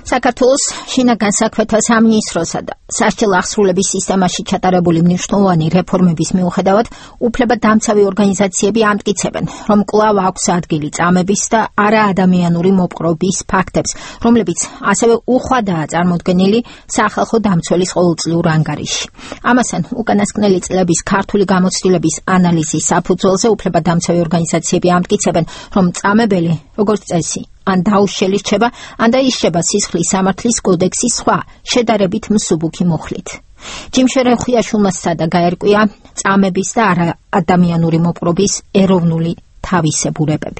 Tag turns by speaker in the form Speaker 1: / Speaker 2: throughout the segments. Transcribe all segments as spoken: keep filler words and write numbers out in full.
Speaker 1: საქართველოს შინაგან საქმეთა სამინისტროსა და სასჯელ აღსრულების სისტემაში ჩატარებული მნიშვნელოვანი რეფორმების მიუხედავად უფლებადამცავი ორგანიზაციები ამტკიცებენ, რომ კვლავ აქვს ადგილი წამების და არაადამიანური მოპყრობის ფაქტებს, რომლებიც ასევე უხვადაა წარმოდგენილი სახალხო დამცველის ყოველწლიურ ანგარიშში. ამასთან უკანასკნელი წლების ქართული გამოცდილების ანალიზის საფუძველზე უფლებადამცავი ორგანიზაციები ამტკიცებენ, რომ წამებელი, როგორც წესი, ან დაუშელი რჩება, ან და ისრება სისხლის სამართლის კოდექსის სხვა შედარებით მსუბუქი მუხლით. ჯიმშერე ხვიაშვილმა სცადა გაერკვია წამების და არაადამიანური მოპყრობის ეროვნული თავისებურებები.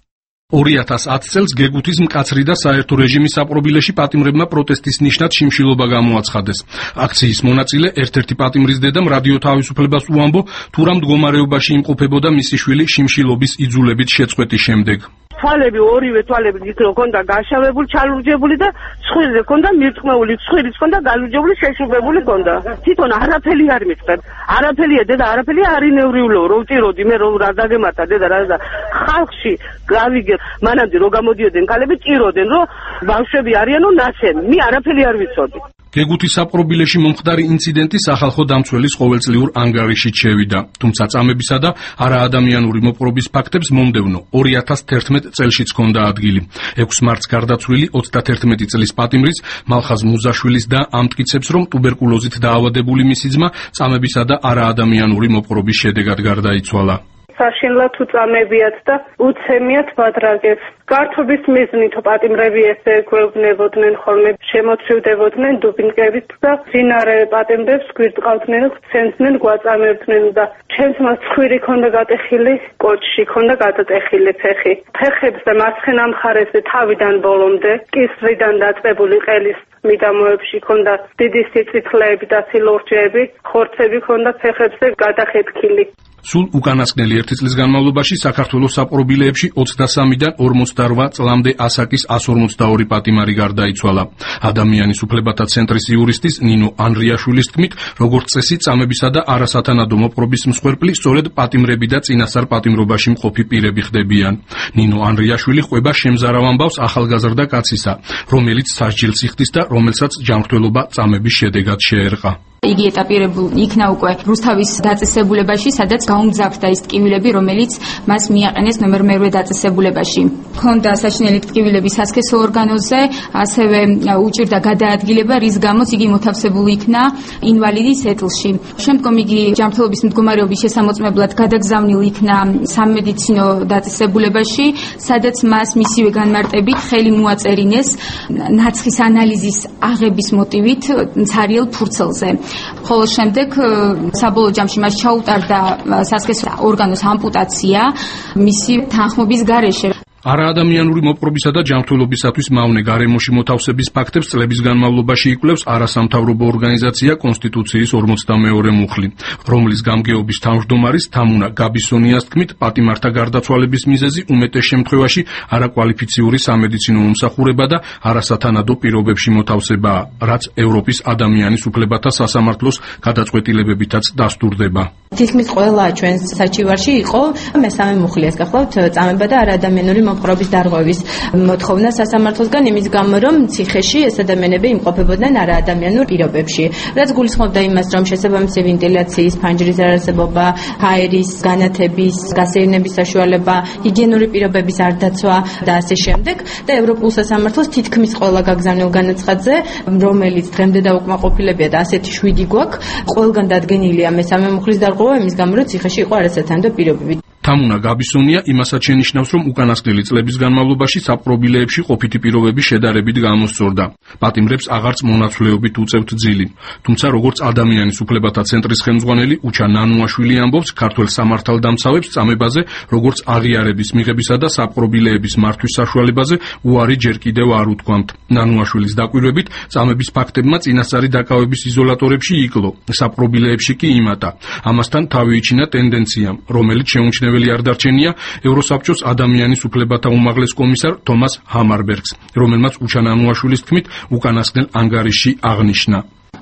Speaker 2: ორი ათას ათი წელს გეგუთის მკაცრი და საერთო რეჟიმის საპყრობილეში პატიმრებმა პროტესტის ნიშნად შიმშილობა გამოაცხადეს. აქციის მონაწილე ერთ-ერთი პატიმრის დედამ რადიო თავისუფლებას უამბო, თუ რა მდგომარეობაში იმყოფებოდა მისი შვილი შიმშილობის იძულებით შეწყვეტის შემდეგ.
Speaker 3: თვალები ორივე თვალები იქნო ქონდა გაშავებული, ჩალურჯებული და ცხვირი ქონდა მირწმეული, ცხვირიც ქონდა გალურჯებული, შეშუბებული ქონდა. თვითონ არაფერი არ მიწევ. არაფერია დედა, არაფერია არინევრიულო, რომ ვტიროდი მე რომ რა დაგემართა დედა რა და ხალხში გავიგე, მანამდე რო გამოდიოდნენ ქალები ტიროდნენ, რომ ბავშვები არიანო ნაცენ. მე არაფერი არ ვიცოდი.
Speaker 2: გეგუთის საპყრობილეში მომხდარი ინციდენტი სახალხო დამცველის ყოველწლიურ ანგარიშით შევიდა, თუმცა წამებისა და არაადამიანური მოპყრობის ფაქტებს მომდევნო ორი ათას თერთმეტ წელშიც ჰქონდა ადგილი. ექვსი მარტს გარდაცვლილი ოცდათერთმეტი წლის პატიმრის მალხაზ მუზაშვილის და ამტკიცებს, რომ ტუბერკულოზით დაავადებული მისი ძმა წამებისა და არაადამიანური მოპყრობის შედეგად გარდაიცვალა.
Speaker 3: საშინლად უწამებიათ და უცემიათ ბადრაგებს. გართობის მიზნით პატიმრები ესე გვეუბნებოდნენ ხოლმე, შემოწვივდებოდნენ დუბინკებით და ძინარე პატიმრებს გვირტყავდნენ, ცენდნენ, გვაწამებდნენ და ჩემს მას ცხვირი ქონდა გატეხილი, კოჭში ქონდა გადატეხილი ფეხი. ფეხებზე და მარცხენა მხარეზე თავიდან ბოლომდე კისრიდან დაწყებული ყელის მიდამოებში ქონდა დიდი სიწითლეები და სილურჯეები, ხორცები ქონდა ფეხებზე გადახეთქილი.
Speaker 2: სულ უკანასკნელი ერთი წლის განმავლობაში საქართველოს საპყრობილეებში ოცდასამიდან ორმოცდარვა წლამდე ასაკის ასი ორმოცდაორი პატიმარი გარდაიცვალა. ადამიანის უფლებათა ცენტრის იურისტის ნინო ანრიაშვილის თქმით, როგორც წესი წამებისა და არასათანადო მოპყრობის მსხვერპლი სწორედ პატიმრები და წინასწარ პატიმრობაში მყოფი პირები ხდებიან. ნინო ანრიაშვილი ყვება შემზარავ ამბავს ახალგაზრდა კაცისა, რომელიც სასჯელს იხდის და რომელსაც ჯანმრთელობა წამების შედეგად შეერყა.
Speaker 4: იგი ეტაპირებულ იქნა უკვე რუსთავის დაწესებულებაში, სადაც გაუმძაფრდა ის ტკივილები, რომელიც მას მიაყენეს ნომერ მერვე დაწესებულებაში. ქონდა საშინელი ტკივილები სასქესო ორგანოზე, ასევე უჭირდა გადაადგილება, რის გამოც იგი მოთავსებული იქნა ინვალიდის ეტლში. შემდგომ იგი ჯანმრთელობის მდგომარეობის შესამოწმებლად გადაგზავნილ იქნა სამედიცინო დაწესებულებაში, სადაც მას მისივე განმარტებით ხელი მოაწერინეს ნაცხის ანალიზის აღების მოტივით ცარიელ ფურცელზე. ხოლო შემდეგ საბოლოო ჯამში მას ჩაუტარდა სასქესო ორგანოს ამპუტაცია მისი თანხმობის გარეშე.
Speaker 2: არაადამიანური მოპყრობისა და ჯანმრთელობისათვის მავნე გარემოში მოთავსების ფაქტებს წლების განმავლობაში იკვლევს არასამთავრობო ორგანიზაცია კონსტიტუციის ორმოცდამეორე მუხლი, რომლის გამგეობის თავმჯდომარის თამუნა გაბისონიას თქმით, პატიმართა გარდაცვალების მიზეზი უმეტეს შემთხვევაში არაკვალიფიციური სამედიცინო მომსახურება და არასათანადო პირობებში მოთავსებაა, რაც ევროპის ადამიანის უფლებათა სასამართლოს გადაწყვეტილებებითაც დასტურდება.
Speaker 5: თითქმის ყველა ჩვენს საჩივარში იყო მესამე მუხლიას გახლავთ წამება და არაადამიანური მოპყრობის დარღვევის მოთხოვნა სასამართლოსგან იმის გამო, რომ ციხეში ეს ადამიანები იმყოფებოდნენ არაადამიანურ პირობებში, რაც გულისხმობდა იმას, რომ შესაბამისი ვენტილაციის ფანჯრის არარსებობა, ჰაერის განათების, გასეირნების საშუალება, ჰიგიენური პირობების არ დაცვა და ასე შემდეგ და ევროპულ სასამართლოს თითქმის ყველა გაგზავნილ განაცხადზე, რომელიც დღემდე დაუკმაყოფილებია და ასეთი შვიდი გვაქვს, ყველგან დადგენილია მესამე მუხლის დარღვევა იმის გამო, რომ ციხეში იყო არასათანადო პირობები.
Speaker 2: თამუნა გაბისონია იმასაც შენიშნავს, რომ უკანასკნელი წლების განმავლობაში საპყრობილეებში ყოფითი პირობები შედარებით გამოსწორდა. პატიმრებს აღარც მონაცვლეობით უწევთ ძილი. თუმცა როგორც ადამიანის უფლებათა ცენტრის ხელმძღვანელი უჩა ნანუაშვილი ამბობს, ქართველ სამართალდამცავებს წამებაზე, როგორც აღიარების მიღებისა და საპყრობილეების მართვის საშუალებაზე უარი ჯერ კიდევ არ უთქვამთ. ნანუაშვილის დაკვირვებით, წამების ფაქტებმა წინასწარი დაკავების იზოლატორებში იკლო, საპყრობილეებში კი იმატა. ამასთან თავი იჩინა ტენდენციამ, რომელიც შეუმჩნეველი არ დარჩენია ევროსაბჭოს ადამიანის უფლებათა უმაღლეს კომისარ თომას ჰამარბერგს, რომელმაც უჩა ნანუაშვილის თქმით უკანასკნელ ანგარიშში აღნიშნა.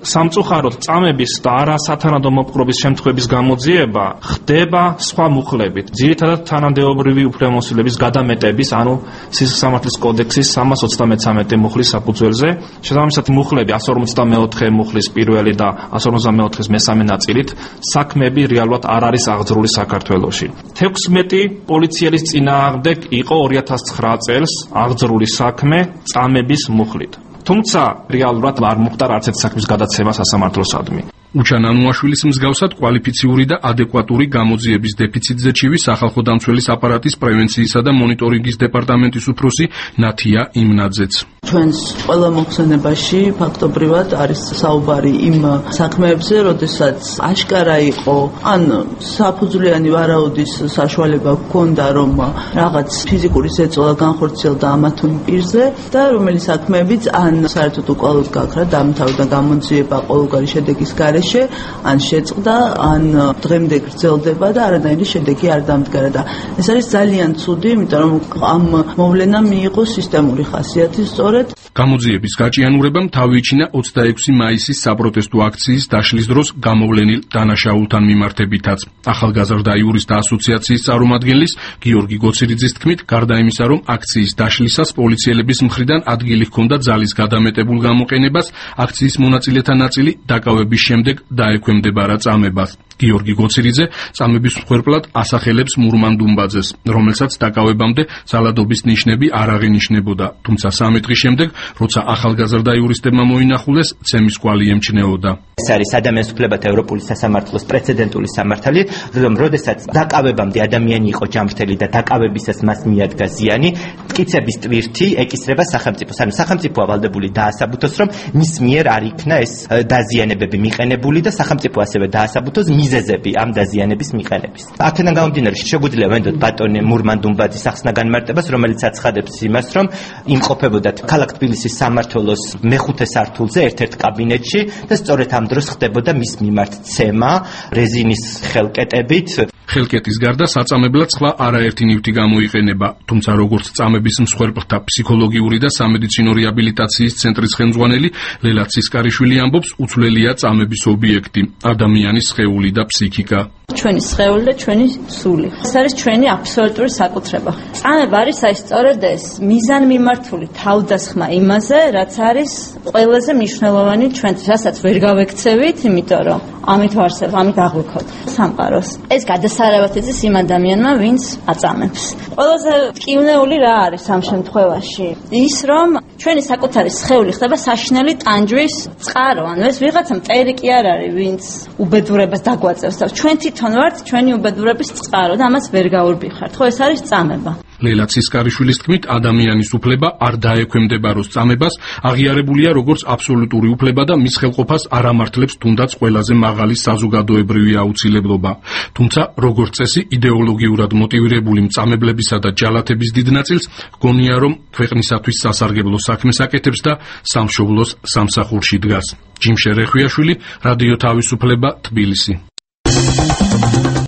Speaker 6: სამწუხაროდ წამების და არასათანადო მოპყრობის შემთხვევების გამოძიება ხდება სხვა მუხლებით. ძირითადად თანამდებობრივი უფლებამოსილების გადამეტების, ანუ სისხლსამართლის კოდექსის სამას ოცდამეცამეტე მუხლის საფუძველზე. შესაბამისად, მუხლები εκατს ორმოცდამეოთხე მუხლის პირველი და εκατს ორმოცდამეოთხის მესამე ნაწილით საქმეები რეალურად არ არის აღძრული საქართველოში. თექვსმეტი პოლიციელის წინააღმდეგ იყო ორი ათას ცხრა წელს აღძრული საქმე წამების მუხლით. თუმცა რეალურად არ მოხდა არც ერთი საქმის გადაცემა სასამართლოსადმი.
Speaker 2: უჩან ანუაშვილის მსგავსად კვალიფიციური და ადეკვატური გამოძიების დეფიციტზე ჩივი სახალხო დამცველის აპარატის პრევენციისა და მონიტორინგის დეპარტამენტის უფროსი ნათია იმნაძეც.
Speaker 7: ჩვენს ყველა მოხსენებაში ფაქტობრივად არის საუბარი იმ საქმეებზე, როდესაც აშკარა იყო ან საფუძვლიანი ვარაუდის საშუალება ჰქონდა, რომ რაღაც ფიზიკური ზეწოლა განხორციელდა ამა თუ იმ პირზე და რომელი საქმეებიც ან საერთოდ უკვალოდ გაქრა დამთავრდა გამოძიება ყოველგვარი შედეგის გარეშე, ან შეწყდა, ან დღემდე გრძელდება და არანაირი შედეგი არ დამდგარა და ეს არის ძალიან ცუდი, იმიტომ რომ ამ მოვლენამ მიიღო სისტემური ხასიათი სწორედ.
Speaker 2: გამოძიების გაჭიანურებამ თავი იჩინა ოცდაექვსი მაისის საპროტესტო აქციის დაშლის დროს გამოვლენილ დანაშაულთან მიმართებითაც. ახალგაზრდა იურისტთა ასოციაციის წარმომადგენლის გიორგი გოცირიძის თქმით, გარდა იმისა, რომ აქციის დაშლისას პოლიციელების მხრიდან ადგილი ჰქონდა ძალის გადამეტებულ გამოყენებას, აქციის მონაწილეთა ნაწილი დაკავების შემდეგ დაექვემდებარა წამებას. გიორგი გოცირიძე წამების მსხვერპლად ასახელებს მურმან დუმბაძეს, რომელსაც დაკავებამდე ძალადობის ნიშნები არ აღინიშნებოდა, თუმცა სამი დღის შემდეგ, როცა ახალგაზრდა იურისტებმა მოინახულეს, ცემის კვალი ემჩნეოდა.
Speaker 8: ეს არის ადამიანის უფლებათა ევროპული სასამართლოს პრეცედენტული სამართალი, რომ როდესაც დაკავებამდე ადამიანი იყო ჯანმრთელი და დაკავებისას მას მიადგა ზიანი, მტკიცების ტვირთი ეკისრება სახელმწიფოს. ანუ სახელმწიფო ავალდებული დაასაბუთოს, რომ მის მიერ არ იქნა ეს დაზიანებები მიყენებული და სახელმწიფო ასევე დაასაბუთოს მიზეზები ამ დაზიანების მიყენების. აქედან გამომდინარე, შეგვიძლია ვენდოთ ბატონი მურმან დუმბაძის სახსნა განმარტებას, რომელიც აცხადებს იმას, რომ იმყოფებოდა ქალაქ თბილისის სამმართველოს მეხუთე სართულზე ერთ-ერთ კაბინეტში და სწორედ ამ დროს ხდებოდა მის მიმართ ცემა რეზინის ხელკეტებით.
Speaker 2: ხელკეტის გარდა საწამებლად სხვა არაერთი ნივთი გამოიყენება, თუმცა როგორც წამების მსხვერპლთა ფსიქოლოგიური და სამედიცინო რეაბილიტაციის ცენტრის ხელმძღვანელი ლელა ცისკარიშვილი ამბობს, უცვლელია წამების ობიექტი, ადამიანის სხეული და ფსიქიკა.
Speaker 5: ჩვენი სხეული და ჩვენი სული. ეს არის ჩვენი აბსოლუტური საკუთრება. წამება არის აი სწორედ ეს მიზანმიმართული თავდასხმა იმაზე, რაც არის ყველაზე მნიშვნელოვანი ჩვენთვის, რასაც ვერ გავექცევით, იმიტომ რომ ამით ვარსებთ, ამით აღვიქოთ სამყაროს. ეს გადასარევად იცის იმ ადამიანმა, ვინც აწამებს. ყველაზე მტკივნეული რა არის ამ შემთხვევაში? ის რომ ჩვენი საკუთარი სხეული ხდება საშინელი ტანჯვის წყარო, ანუ ეს ვიღაცა მტერი კი არ არის, ვინც უბედურებას დაგვაწევს და ჩვენ თვითონ ვართ ჩვენი უბედურების წყარო და ამას ვერ გაურბიხართ. ხო, ეს არის წამება.
Speaker 2: ლელა ცისკარიშვილის თქმით, ადამიანის უფლება არ დაექვემდებაროს წამებას, აღიარებულია როგორც აბსოლუტური უფლება და მის ხელყოფას არ ამართლებს თუნდაც ყველაზე მაღალი საზოგადოებრივი აუცილებლობა. თუმცა, როგორც წესი, იდეოლოგიურად მოტივირებული მწამებლებისა და ჯალათების დიდ ნაწილს გონია, რომ ქვეყნისათვის სასარგებლო საქმეს აკეთებს და სამშობლოს სამსახურში დგას. ჯიმშე რეხვიაშვილი, რადიო თავისუფლება, თბილისი.